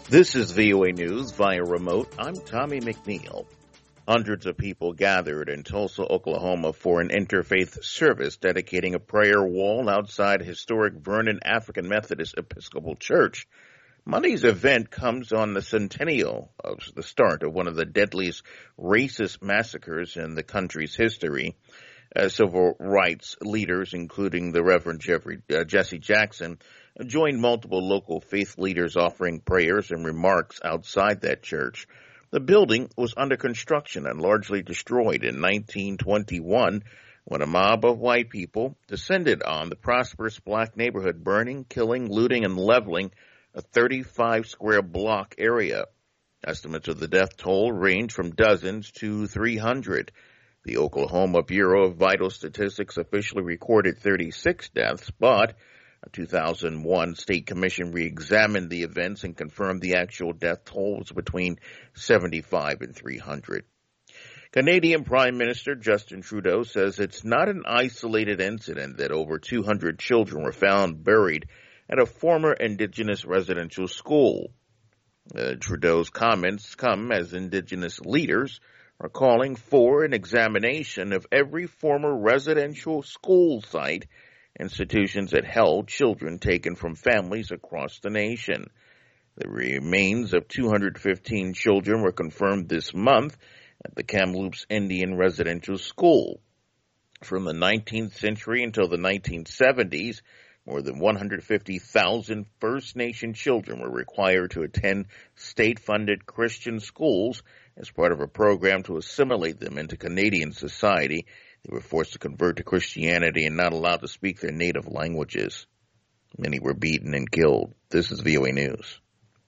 This is VOA News via remote. I'm Tommy McNeil. Hundreds of people gathered in Tulsa, Oklahoma for an interfaith service dedicating a prayer wall outside historic Vernon African Methodist Episcopal Church. Monday's event comes on the centennial of the start of one of the deadliest racist massacres in the country's history. Civil rights leaders, including the Reverend Jesse Jackson, joined multiple local faith leaders offering prayers and remarks outside that church. The building was under construction and largely destroyed in 1921 when a mob of white people descended on the prosperous black neighborhood, burning, killing, looting, and leveling a 35-square block area. Estimates of the death toll range from dozens to 300. The Oklahoma Bureau of Vital Statistics officially recorded 36 deaths, but a 2001 state commission re-examined the events and confirmed the actual death toll was between 75 and 300. Canadian Prime Minister Justin Trudeau says it's not an isolated incident that over 200 children were found buried at a former Indigenous residential school. Trudeau's comments come as Indigenous leaders are calling for an examination of every former residential school site, institutions that held children taken from families across the nation. The remains of 215 children were confirmed this month at the Kamloops Indian Residential School. From the 19th century until the 1970s, more than 150,000 First Nation children were required to attend state-funded Christian schools as part of a program to assimilate them into Canadian society. They were forced to convert to Christianity and not allowed to speak their native languages. Many were beaten and killed. This is VOA News.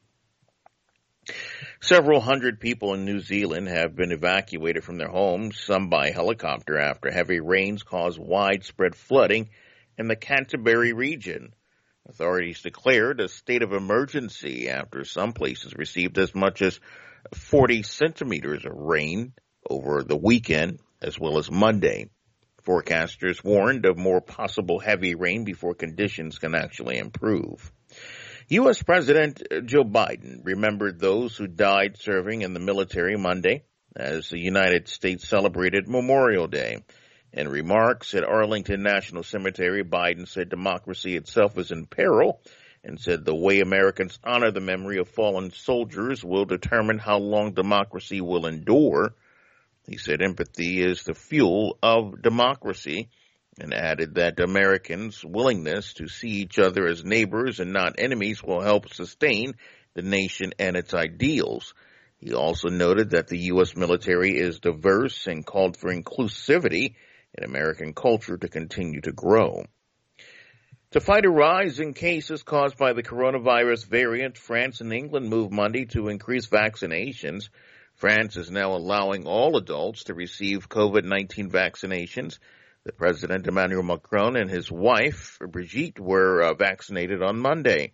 Several hundred people in New Zealand have been evacuated from their homes, some by helicopter, after heavy rains caused widespread flooding in the Canterbury region. Authorities declared a state of emergency after some places received as much as 40 centimeters of rain over the weekend as well as Monday. Forecasters warned of more possible heavy rain before conditions can actually improve. U.S. President Joe Biden remembered those who died serving in the military Monday as the United States celebrated Memorial Day. In remarks at Arlington National Cemetery, Biden said democracy itself is in peril and said the way Americans honor the memory of fallen soldiers will determine how long democracy will endure. He said empathy is the fuel of democracy and added that Americans' willingness to see each other as neighbors and not enemies will help sustain the nation and its ideals. He also noted that the U.S. military is diverse and called for inclusivity in American culture to continue to grow. To fight a rise in cases caused by the coronavirus variant, France and England moved Monday to increase vaccinations. France is now allowing all adults to receive COVID-19 vaccinations. The President Emmanuel Macron and his wife, Brigitte, were vaccinated on Monday.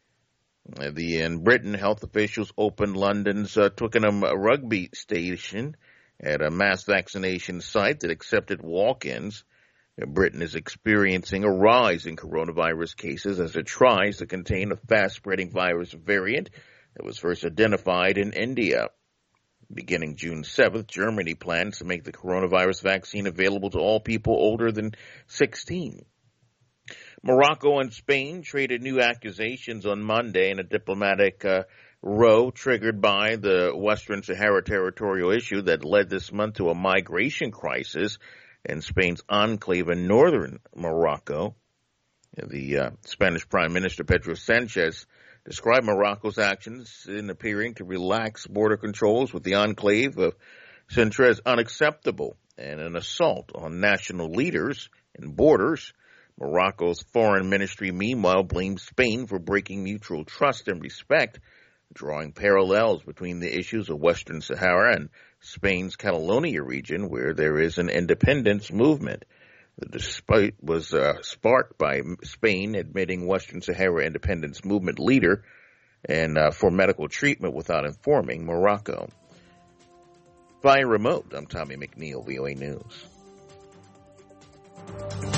In Britain, health officials opened London's Twickenham rugby station at a mass vaccination site that accepted walk-ins. Britain is experiencing a rise in coronavirus cases as it tries to contain a fast-spreading virus variant that was first identified in India. Beginning June 7th, Germany plans to make the coronavirus vaccine available to all people older than 16. Morocco and Spain traded new accusations on Monday in a diplomatic row triggered by the Western Sahara territorial issue that led this month to a migration crisis in Spain's enclave in northern Morocco. The Spanish Prime Minister Pedro Sanchez described Morocco's actions in appearing to relax border controls with the enclave of Sintra as unacceptable and an assault on national leaders and borders. Morocco's foreign ministry, meanwhile, blamed Spain for breaking mutual trust and respect, drawing parallels between the issues of Western Sahara and Spain's Catalonia region, where there is an independence movement. The dispute was sparked by Spain admitting Western Sahara independence movement leader and for medical treatment without informing Morocco. Via remote, I'm Tommy McNeil, VOA News.